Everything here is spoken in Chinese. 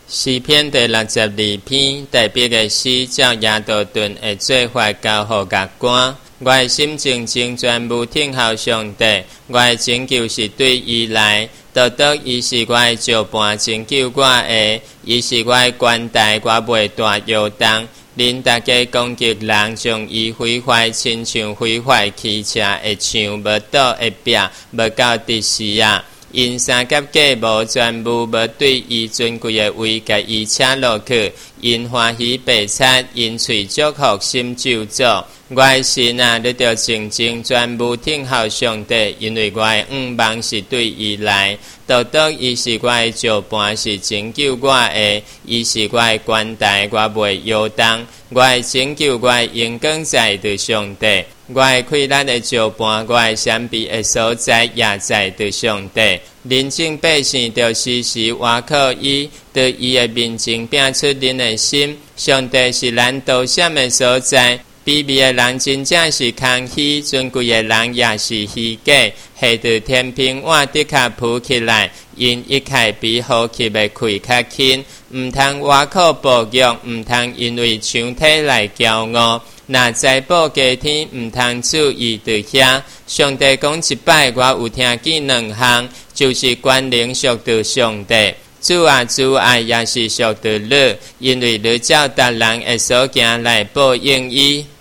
诗篇第62篇第8个诗，照亚杜顿的做法交予乐观。我的心情全部听候上帝，我的拯救是对伊来。独独伊是我的石盘，拯救我的，伊是我的冠带，我袂大摇动。恁大家攻击人，将伊毁坏，亲像毁坏汽车的墙，无倒会壁，无到第时啊！因三甲假无全部无对伊尊贵的位，甲伊请落去。因欢喜白擦，因喙祝福，心咒诅。我的心啊，你着静静全部听候上帝，因为我的望是对伊来。独独伊是我的石盘，是拯救我的，伊是我的冠带，我袂摇动。我的拯救，我的荣光在对上帝。我的溃烂的石盘，我的闪避的所在也在对上帝。人正百姓着时时倚靠伊，在伊的面前拼出恁的心。上帝是咱道险的所在。卑微的人真正是空虚，尊贵的人也是虚假。下到天平碗的确浮起来，因一开比好气的开较轻。唔通挖苦暴虐，唔通因为伤体来骄傲。若财宝加天，唔通注意伫遐。上帝讲一摆，我有听见两项，就是关灵属于上帝。主啊，主爱也是属于你，因为你照达人的所行来报应伊。